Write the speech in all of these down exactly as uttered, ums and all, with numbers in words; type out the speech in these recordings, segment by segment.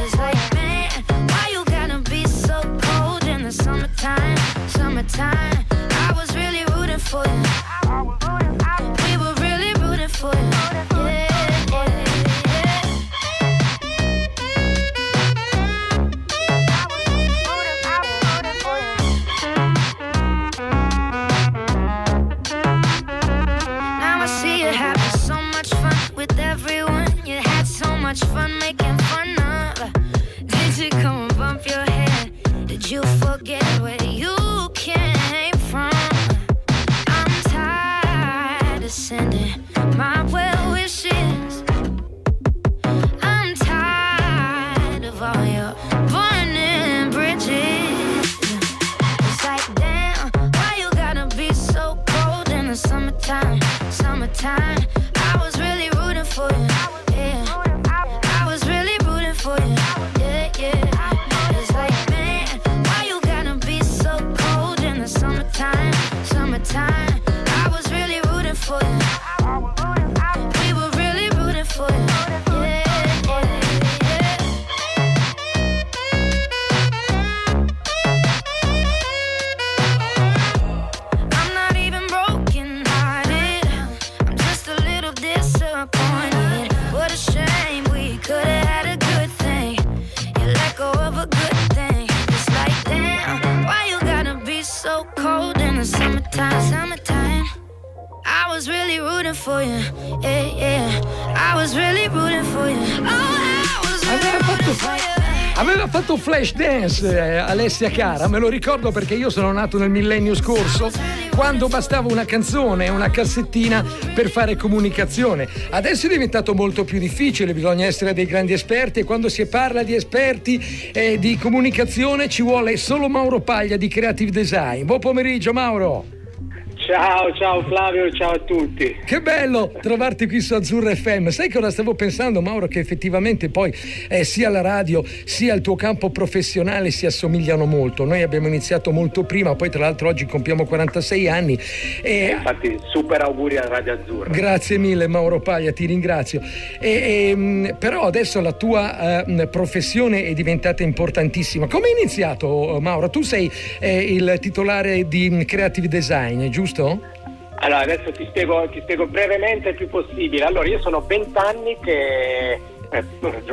It's like, man, why you gotta be so cold in the summertime, summertime? I was really rooting for you. We were really rooting for you. Yeah, yeah, yeah. Now I see you having so much fun with everyone. You had so much fun making fun of. Did you come and bump your head? Did you forget where you came from? I'm tired of sending my well wishes. I'm tired of all your burning bridges. It's like, damn, why you gotta be so cold in the summertime, summertime? I was really rooting for you, yeah. I was really rooting for you, yeah, yeah. It's like, man, why you gotta be so cold in the summertime, summertime? I was really rooting for you. We were really rooting for you, yeah, yeah, yeah. I'm not even broken hearted. I'm just a little disappointed. What a shame, we could have had a good thing. You let go of a good thing. It's like, damn, why you gotta be so cold in the summertime, summertime? I was really rooting for you, yeah, yeah. I was really rooting for you. Oh, I was really Aveva rooting fatto, for you. aveva fatto flash dance eh, Alessia Cara, me lo ricordo perché io sono nato nel millennio scorso, quando bastava una canzone e una cassettina per fare comunicazione. Adesso è diventato molto più difficile, bisogna essere dei grandi esperti, e quando si parla di esperti e di comunicazione ci vuole solo Mauro Paglia di Creative Design. Buon pomeriggio, Mauro. Ciao, ciao Flavio, ciao a tutti. Che bello trovarti qui su Azzurra F M. Sai cosa stavo pensando, Mauro? Che effettivamente poi eh, sia la radio sia il tuo campo professionale si assomigliano molto. Noi abbiamo iniziato molto prima, poi tra l'altro oggi compiamo quarantasei anni e infatti super auguri a Radio Azzurra. Grazie mille Mauro Paglia, ti ringrazio. E, e, però adesso la tua uh, professione è diventata importantissima. Come hai iniziato, Mauro? Tu sei eh, il titolare di Creative Design, giusto? Allora, adesso ti spiego, ti spiego brevemente il più possibile. Allora, io sono vent'anni che eh,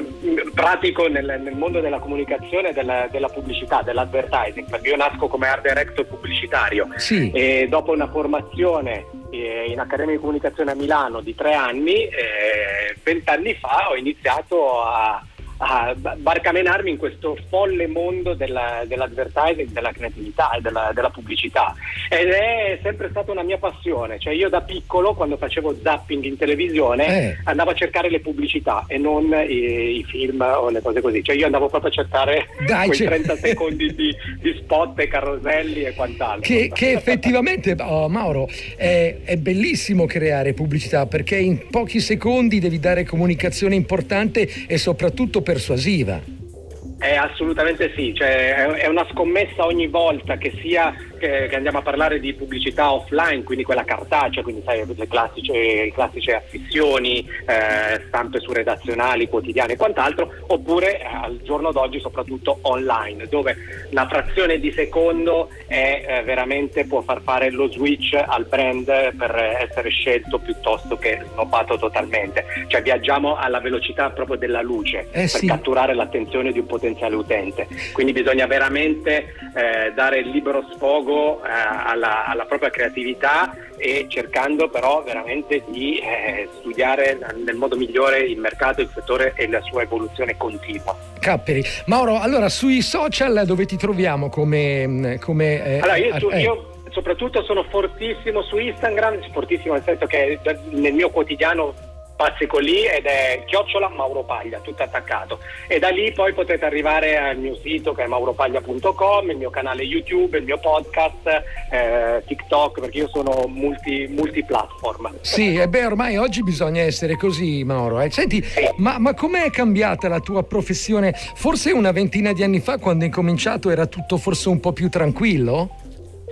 pratico nel, nel mondo della comunicazione, della, della pubblicità, dell'advertising, perché io nasco come art director pubblicitario. Sì. E dopo una formazione eh, in Accademia di Comunicazione a Milano di tre anni, vent'anni eh, fa ho iniziato a a barcamenarmi in questo folle mondo della, dell'advertising, della creatività e della, della pubblicità, ed è sempre stata una mia passione. Cioè, io da piccolo, quando facevo zapping in televisione, eh. andavo a cercare le pubblicità e non i, i film o le cose così. Cioè, io andavo proprio a cercare Dai, quei c'è... trenta secondi di, di spot e caroselli e quant'altro. Che, che effettivamente, oh, Mauro, è, è bellissimo creare pubblicità, perché in pochi secondi devi dare comunicazione importante e soprattutto persuasiva. Eh, assolutamente sì, cioè, è una scommessa ogni volta che sia che, che andiamo a parlare di pubblicità offline, quindi quella cartacea, quindi sai, le classiche, le classiche affissioni, eh, stampe su redazionali, quotidiane e quant'altro, oppure eh, al giorno d'oggi soprattutto online, dove la frazione di secondo è eh, veramente può far fare lo switch al brand per essere scelto piuttosto che snobbato totalmente. Cioè viaggiamo alla velocità proprio della luce eh, per sì. catturare l'attenzione di un potenziale utente, quindi bisogna veramente eh, dare il libero sfogo eh, alla, alla propria creatività, e cercando però veramente di eh, studiare nel modo migliore il mercato, il settore e la sua evoluzione continua. Capperi. Mauro, allora sui social dove ti troviamo come, come eh, allora io, su, eh. io soprattutto sono fortissimo su Instagram, fortissimo nel senso che nel mio quotidiano pazzico lì, ed è chiocciola Mauro Paglia, tutto attaccato, e da lì poi potete arrivare al mio sito che è mauropaglia punto com, il mio canale YouTube, il mio podcast, eh, TikTok, perché io sono multi, multiplatform. Sì, e beh, ormai oggi bisogna essere così, Mauro. Eh. Senti, sì. ma, ma com'è cambiata la tua professione? Forse una ventina di anni fa, quando hai cominciato, era tutto forse un po' più tranquillo?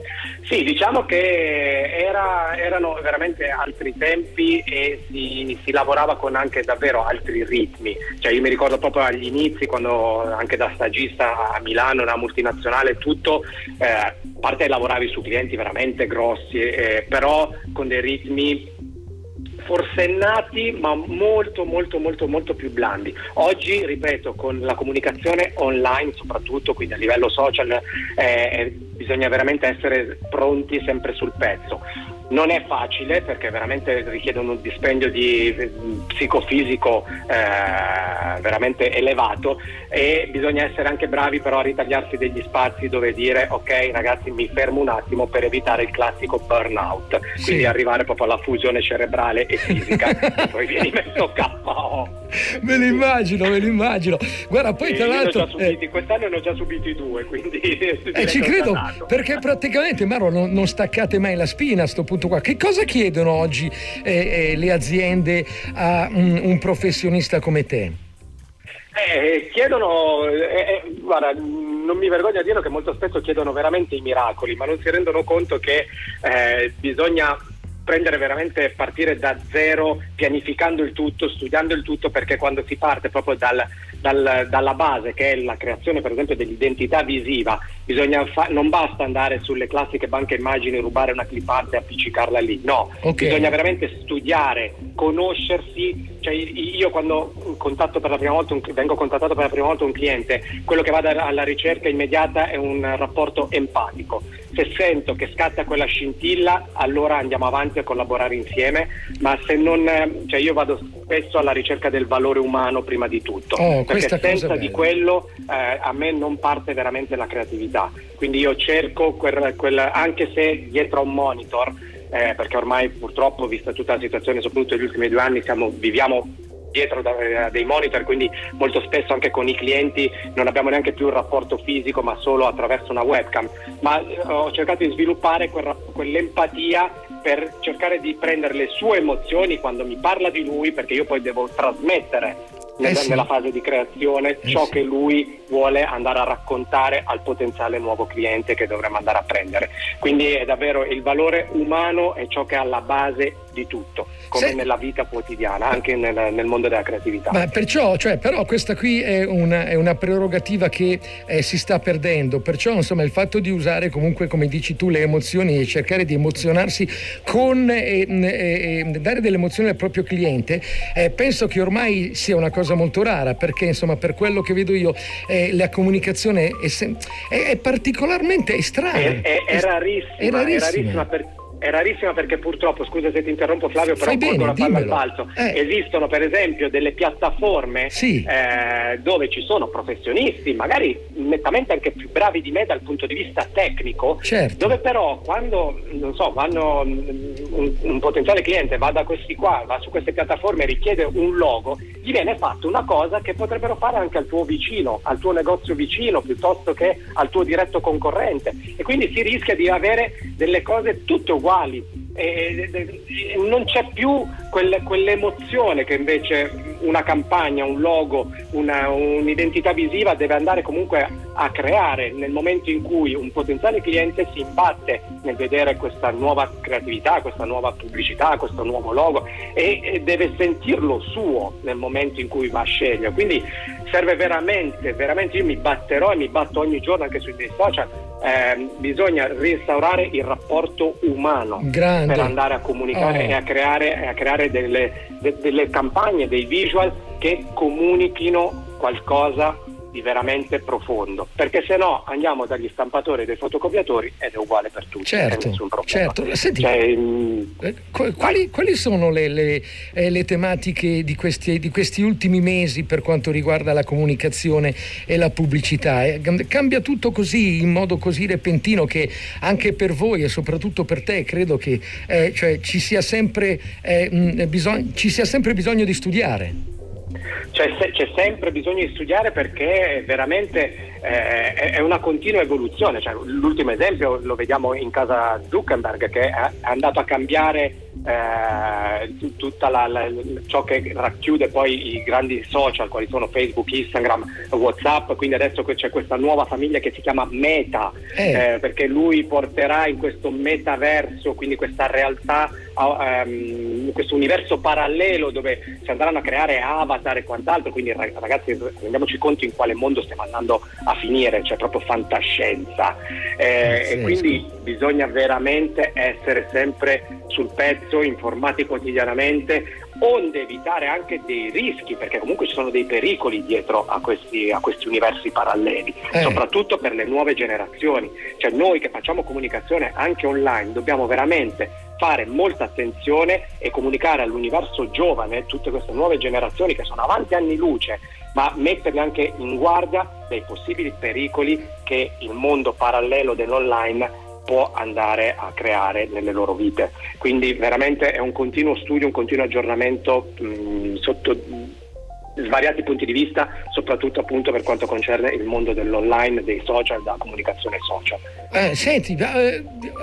Sì, diciamo che era, erano veramente altri tempi e si, si lavorava con anche davvero altri ritmi. Cioè io mi ricordo proprio agli inizi, quando anche da stagista a Milano, una multinazionale, tutto, eh, a parte lavoravi su clienti veramente grossi, eh, però con dei ritmi forsennati ma molto molto molto molto più blandi. Oggi, ripeto, con la comunicazione online soprattutto, quindi a livello social, eh, bisogna veramente essere pronti sempre sul pezzo. Non è facile perché veramente richiede un dispendio di psicofisico eh, veramente elevato, e bisogna essere anche bravi però a ritagliarsi degli spazi dove dire ok ragazzi, mi fermo un attimo, per evitare il classico burnout, sì. Quindi arrivare proprio alla fusione cerebrale e fisica e poi vieni messo K O. Me lo immagino, me lo immagino. Guarda, poi sì, tra l'altro subiti, eh, quest'anno ne ho già subiti due, quindi eh, ci credo, perché praticamente Maro non, non staccate mai la spina a sto punto qua. Che cosa chiedono oggi eh, eh, le aziende a un, un professionista come te? Eh, chiedono, eh, eh, guarda, non mi vergogno a dirlo che molto spesso chiedono veramente i miracoli, ma non si rendono conto che eh, bisogna prendere veramente, partire da zero, pianificando il tutto, studiando il tutto, perché quando si parte proprio dal, dal, dalla base, che è la creazione per esempio dell'identità visiva, bisogna fa- non basta andare sulle classiche banche immagini, rubare una clip art e appiccicarla lì, no, okay. Bisogna veramente studiare, conoscersi. Cioè io quando contatto per la prima volta un, vengo contattato per la prima volta un cliente, quello che va alla ricerca immediata è un rapporto empatico. Se sento che scatta quella scintilla, allora andiamo avanti a collaborare insieme, ma se non, cioè io vado spesso alla ricerca del valore umano prima di tutto, oh, perché senza di quello eh, a me non parte veramente la creatività. Quindi io cerco quel, quel anche se dietro a un monitor, eh, perché ormai purtroppo, vista tutta la situazione, soprattutto negli ultimi due anni, siamo, viviamo dietro da, dei monitor, quindi molto spesso anche con i clienti non abbiamo neanche più un rapporto fisico, ma solo attraverso una webcam. Ma eh, ho cercato di sviluppare quel, quell'empatia per cercare di prendere le sue emozioni quando mi parla di lui, perché io poi devo trasmettere nella, eh sì. nella fase di creazione ciò eh sì. che lui vuole andare a raccontare al potenziale nuovo cliente che dovremmo andare a prendere. Quindi è davvero il valore umano, è ciò che è alla base di tutto, come sì. nella vita quotidiana, anche nel, nel mondo della creatività. Ma perciò, cioè, però questa qui è una, è una prerogativa che eh, si sta perdendo, perciò insomma il fatto di usare comunque, come dici tu, le emozioni e cercare di emozionarsi con e eh, eh, dare delle emozioni al proprio cliente, eh, penso che ormai sia una cosa molto rara, perché insomma per quello che vedo io eh, la comunicazione è, sem- è, è particolarmente strana, è, è, è, rarissima, è rarissima, è rarissima per... È rarissima perché purtroppo, scusa se ti interrompo Flavio, però porgo la palla al balzo. Eh. Esistono per esempio delle piattaforme sì. eh, dove ci sono professionisti, magari nettamente anche più bravi di me dal punto di vista tecnico, certo. dove però quando, non so, quando un, un potenziale cliente va da questi qua, va su queste piattaforme e richiede un logo, gli viene fatto una cosa che potrebbero fare anche al tuo vicino, al tuo negozio vicino, piuttosto che al tuo diretto concorrente, e quindi si rischia di avere delle cose tutte uguali. E, e, e non c'è più quel, quell'emozione che invece una campagna, un logo, una, un'identità visiva deve andare comunque a creare nel momento in cui un potenziale cliente si imbatte nel vedere questa nuova creatività, questa nuova pubblicità, questo nuovo logo, e, e deve sentirlo suo nel momento in cui va a scegliere. Quindi serve veramente, veramente, io mi batterò e mi batto ogni giorno anche sui miei social, eh, bisogna restaurare il rapporto umano. Grande. Per andare a comunicare oh. e a creare, e a creare delle, de, delle campagne, dei visual che comunichino qualcosa di veramente profondo, perché se no andiamo dagli stampatori e dai fotocopiatori ed è uguale per tutti. Certo, nessun problema. certo. Senti, cioè, mh, quali, quali sono le, le, eh, le tematiche di questi, di questi ultimi mesi per quanto riguarda la comunicazione e la pubblicità? Eh, cambia tutto così, in modo così repentino, che anche per voi e soprattutto per te credo che eh, cioè, ci sia sempre eh, mh, bisog- ci sia sempre bisogno di studiare. C'è, c'è sempre bisogno di studiare, perché veramente eh, è una continua evoluzione. Cioè, l'ultimo esempio lo vediamo in casa Zuckerberg, che è andato a cambiare eh, tutta la, la, ciò che racchiude poi i grandi social, quali sono Facebook, Instagram, WhatsApp. Quindi adesso c'è questa nuova famiglia che si chiama Meta, eh. Eh, perché lui porterà in questo metaverso, quindi questa realtà, um, questo universo parallelo dove si andranno a creare avatar e quant'altro. Quindi ragazzi, rendiamoci conto in quale mondo stiamo andando a finire, cioè proprio fantascienza, eh, sì, e quindi sì. Bisogna veramente essere sempre sul pezzo, informati quotidianamente, onde evitare anche dei rischi, perché comunque ci sono dei pericoli dietro a questi, a questi universi paralleli, eh. soprattutto per le nuove generazioni. Cioè noi che facciamo comunicazione anche online dobbiamo veramente fare molta attenzione e comunicare all'universo giovane, tutte queste nuove generazioni che sono avanti anni luce, ma metterli anche in guardia dai possibili pericoli che il mondo parallelo dell'online può andare a creare nelle loro vite. Quindi veramente è un continuo studio, un continuo aggiornamento mh, sotto mh, svariati punti di vista, soprattutto appunto per quanto concerne il mondo dell'online, dei social, della comunicazione social. Eh, senti, eh,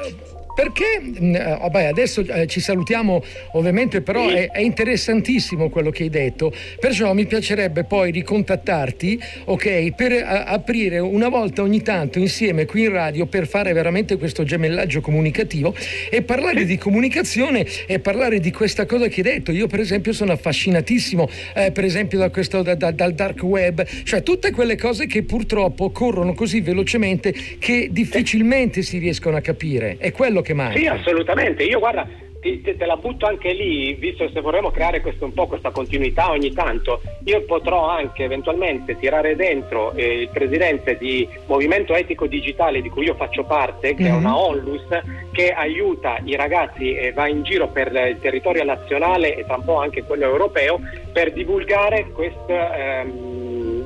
perché vabbè, adesso eh, ci salutiamo ovviamente, però sì. è, è interessantissimo quello che hai detto, perciò mi piacerebbe poi ricontattarti, ok, per a, aprire una volta ogni tanto insieme qui in radio per fare veramente questo gemellaggio comunicativo e parlare sì. di comunicazione e parlare di questa cosa che hai detto. Io per esempio sono affascinatissimo eh, per esempio da questo da, da, dal dark web, cioè tutte quelle cose che purtroppo corrono così velocemente che difficilmente si riescono a capire. È quello che manca. Sì, assolutamente. Io guarda, ti, te, te la butto anche lì, visto che se vorremmo creare questo un po' questa continuità ogni tanto, io potrò anche eventualmente tirare dentro eh, il presidente di Movimento Etico Digitale, di cui io faccio parte, che mm-hmm. è una Onlus che aiuta i ragazzi e va in giro per il territorio nazionale e tra un po' anche quello europeo per divulgare questo ehm,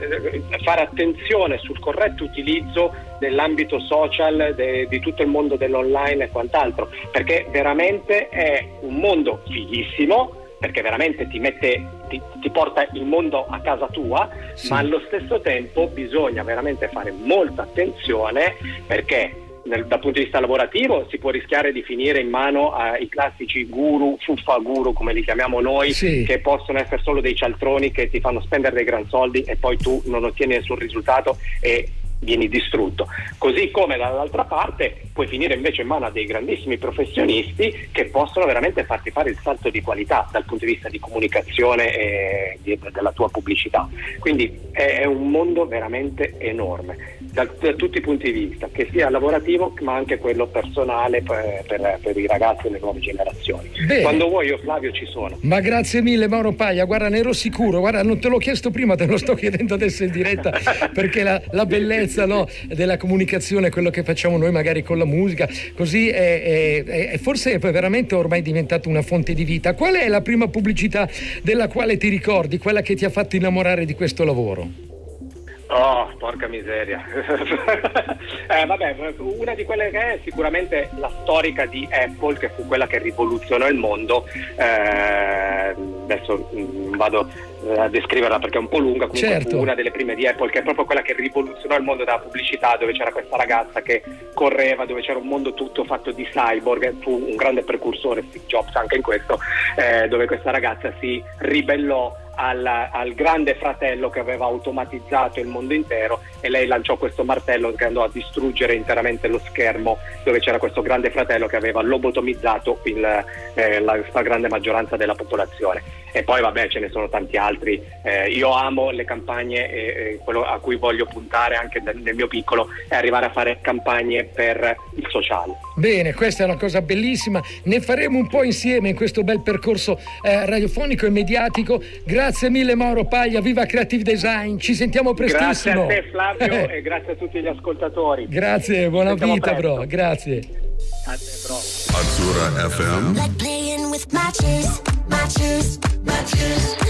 fare attenzione sul corretto utilizzo dell'ambito social, de, di tutto il mondo dell'online e quant'altro, perché veramente è un mondo fighissimo, perché veramente ti mette ti, ti porta il mondo a casa tua, sì. ma allo stesso tempo bisogna veramente fare molta attenzione, perché Nel, dal punto di vista lavorativo si può rischiare di finire in mano ai classici guru, fuffa guru come li chiamiamo noi, sì. che possono essere solo dei cialtroni che ti fanno spendere dei gran soldi e poi tu non ottieni nessun risultato e vieni distrutto. Così come dall'altra parte puoi finire invece in mano a dei grandissimi professionisti che possono veramente farti fare il salto di qualità dal punto di vista di comunicazione e di, della tua pubblicità. Quindi è, è un mondo veramente enorme da, da tutti i punti di vista, che sia lavorativo ma anche quello personale per, per, per i ragazzi e le nuove generazioni. Bene. Quando vuoi io, Flavio, ci sono. Ma grazie mille Mauro Paglia, guarda, ne ero sicuro, guarda, non te l'ho chiesto prima, te lo sto chiedendo adesso in diretta perché la, la bellezza, no, della comunicazione, quello che facciamo noi magari con la musica, così è, è, è forse è veramente ormai diventato una fonte di vita. Qual è la prima pubblicità della quale ti ricordi, quella che ti ha fatto innamorare di questo lavoro? Oh, porca miseria. eh, vabbè, una di quelle che è sicuramente la storica di Apple, che fu quella che rivoluzionò il mondo. Eh, adesso mh, vado a descriverla perché è un po' lunga, comunque certo. fu una delle prime di Apple, che è proprio quella che rivoluzionò il mondo della pubblicità, dove c'era questa ragazza che correva, dove c'era un mondo tutto fatto di cyborg. Fu un grande precursore Steve Jobs anche in questo, eh, dove questa ragazza si ribellò Al, al grande fratello che aveva automatizzato il mondo intero, e lei lanciò questo martello che andò a distruggere interamente lo schermo dove c'era questo grande fratello che aveva lobotomizzato il, eh, la, la grande maggioranza della popolazione. E poi vabbè, ce ne sono tanti altri. Eh, io amo le campagne e, e quello a cui voglio puntare anche nel, nel mio piccolo è arrivare a fare campagne per il sociale. Bene, questa è una cosa bellissima, ne faremo un po' insieme in questo bel percorso eh, radiofonico e mediatico. Grazie mille Mauro Paglia, viva Creative Design, ci sentiamo prestissimo. Grazie a te Flavio e grazie a tutti gli ascoltatori. Grazie, buona vita presto. Bro, grazie. A te bro. Azzurra F M. Like playing with matches, matches, matches.